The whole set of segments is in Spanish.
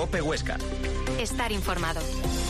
COPE Huesca. Estar informado.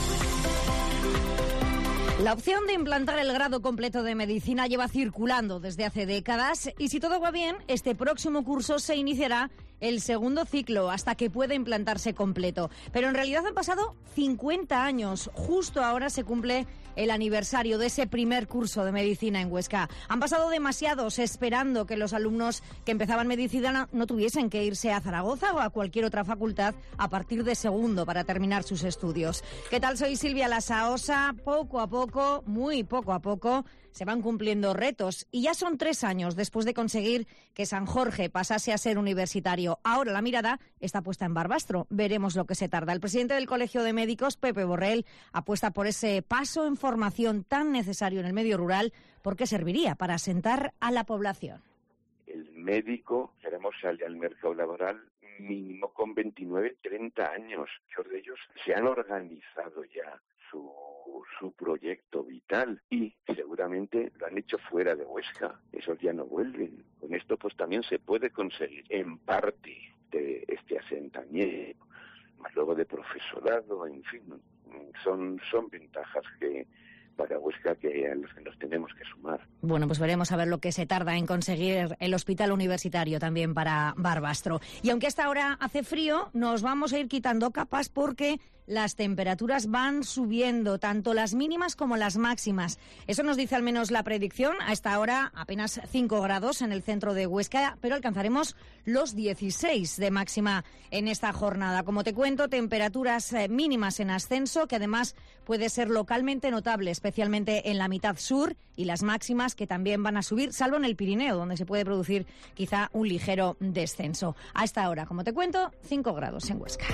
La opción de implantar el grado completo de medicina lleva circulando desde hace décadas y si todo va bien, este próximo curso se iniciará el segundo ciclo hasta que pueda implantarse completo. Pero en realidad han pasado 50 años. Justo ahora se cumple el aniversario de ese primer curso de medicina en Huesca. Han pasado demasiados esperando que los alumnos que empezaban medicina no tuviesen que irse a Zaragoza o a cualquier otra facultad a partir de segundo para terminar sus estudios. ¿Qué tal? Soy Silvia Lasaosa. Poco a poco, muy poco a poco, se van cumpliendo retos y ya son 3 años después de conseguir que San Jorge pasase a ser universitario. Ahora la mirada está puesta en Barbastro. Veremos lo que se tarda. El presidente del Colegio de Médicos, Pepe Borrell, apuesta por ese paso en formación tan necesario en el medio rural porque serviría para asentar a la población. El médico, queremos salir al mercado laboral mínimo con 29, 30 años. Muchos de ellos se han organizado ya su proyecto vital y seguramente lo han hecho fuera de Huesca. Esos ya no vuelven. Con esto pues también se puede conseguir en parte de este asentamiento, más luego de profesorado, en fin, son ventajas que para Huesca a los que nos tenemos que sumar. Bueno, pues veremos a ver lo que se tarda en conseguir el hospital universitario también para Barbastro. Y aunque hasta ahora hace frío, nos vamos a ir quitando capas porque las temperaturas van subiendo, tanto las mínimas como las máximas. Eso nos dice al menos la predicción. A esta hora apenas 5 grados en el centro de Huesca, pero alcanzaremos los 16 de máxima en esta jornada. Como te cuento, temperaturas mínimas en ascenso, que además puede ser localmente notable, especialmente en la mitad sur, y las máximas que también van a subir, salvo en el Pirineo, donde se puede producir quizá un ligero descenso. A esta hora, como te cuento, 5 grados en Huesca.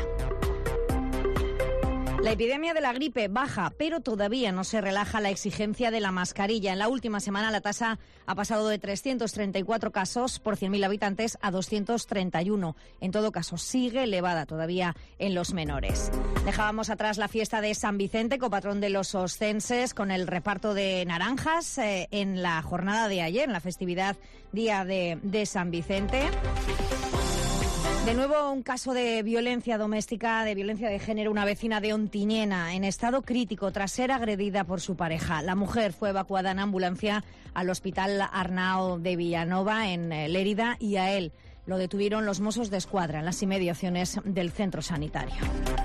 La epidemia de la gripe baja, pero todavía no se relaja la exigencia de la mascarilla. En la última semana la tasa ha pasado de 334 casos por 100.000 habitantes a 231. En todo caso, sigue elevada todavía en los menores. Dejábamos atrás la fiesta de San Vicente, copatrón de los oscenses, con el reparto de naranjas en la jornada de ayer, en la festividad Día de San Vicente. De nuevo, un caso de violencia doméstica, de violencia de género. Una vecina de Ontiñena en estado crítico tras ser agredida por su pareja. La mujer fue evacuada en ambulancia al Hospital Arnao de Villanova, en Lérida, y a él lo detuvieron los Mossos de Escuadra en las inmediaciones del centro sanitario.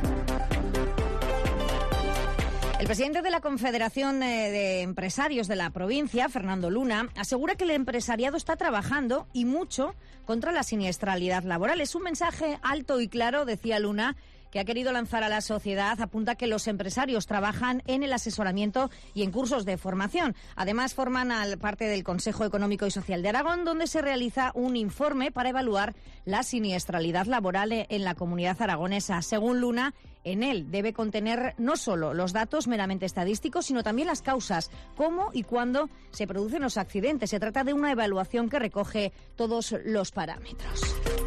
El presidente de la Confederación de Empresarios de la provincia, Fernando Luna, asegura que el empresariado está trabajando y mucho contra la siniestralidad laboral. Es un mensaje alto y claro, decía Luna, que ha querido lanzar a la sociedad. Apunta que los empresarios trabajan en el asesoramiento y en cursos de formación. Además, forman parte del Consejo Económico y Social de Aragón, donde se realiza un informe para evaluar la siniestralidad laboral en la comunidad aragonesa. Según Luna, en él debe contener no solo los datos meramente estadísticos, sino también las causas, cómo y cuándo se producen los accidentes. Se trata de una evaluación que recoge todos los parámetros.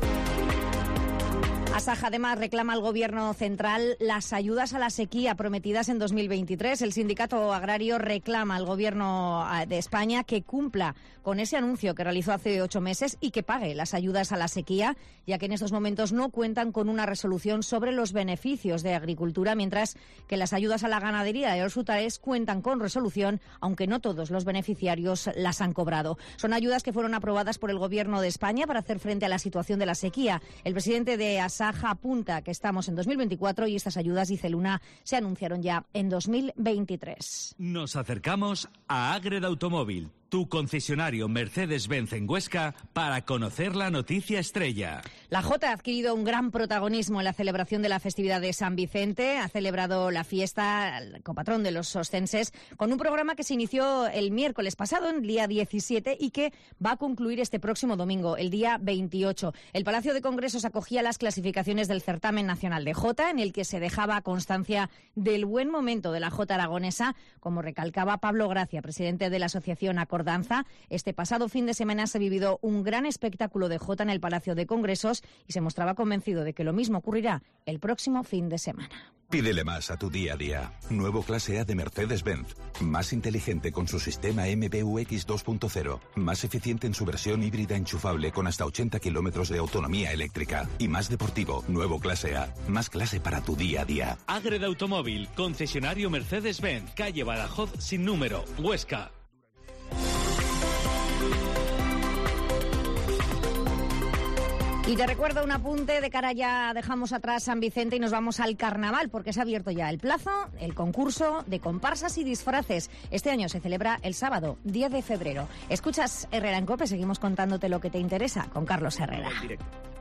Asaja además reclama al Gobierno central las ayudas a la sequía prometidas en 2023. El sindicato agrario reclama al Gobierno de España que cumpla con ese anuncio que realizó hace 8 meses y que pague las ayudas a la sequía, ya que en estos momentos no cuentan con una resolución sobre los beneficios de agricultura, mientras que las ayudas a la ganadería de los frutales cuentan con resolución, aunque no todos los beneficiarios las han cobrado. Son ayudas que fueron aprobadas por el Gobierno de España para hacer frente a la situación de la sequía. El presidente de Asaja apunta que estamos en 2024 y estas ayudas, dice Luna, se anunciaron ya en 2023. Nos acercamos a Ágreda Automóvil, tu concesionario Mercedes-Benz en Huesca, para conocer la noticia estrella. La Jota ha adquirido un gran protagonismo en la celebración de la festividad de San Vicente. Ha celebrado la fiesta, el copatrón de los oscenses, con un programa que se inició el miércoles pasado, el día 17, y que va a concluir este próximo domingo, el día 28. El Palacio de Congresos acogía las clasificaciones del Certamen Nacional de Jota, en el que se dejaba constancia del buen momento de la Jota aragonesa, como recalcaba Pablo Gracia, presidente de la Asociación Acordanza. Este pasado fin de semana se ha vivido un gran espectáculo de jota en el Palacio de Congresos y se mostraba convencido de que lo mismo ocurrirá el próximo fin de semana. Pídele más a tu día a día. Nuevo clase A de Mercedes-Benz. Más inteligente con su sistema MBUX 2.0. Más eficiente en su versión híbrida enchufable con hasta 80 kilómetros de autonomía eléctrica. Y más deportivo. Nuevo clase A. Más clase para tu día a día. Ágreda Automóvil, concesionario Mercedes-Benz, calle Badajoz sin número, Huesca. Y te recuerdo un apunte de cara, ya dejamos atrás San Vicente y nos vamos al carnaval, porque se ha abierto ya el plazo, el concurso de comparsas y disfraces. Este año se celebra el sábado, 10 de febrero. Escuchas Herrera en COPE, seguimos contándote lo que te interesa con Carlos Herrera.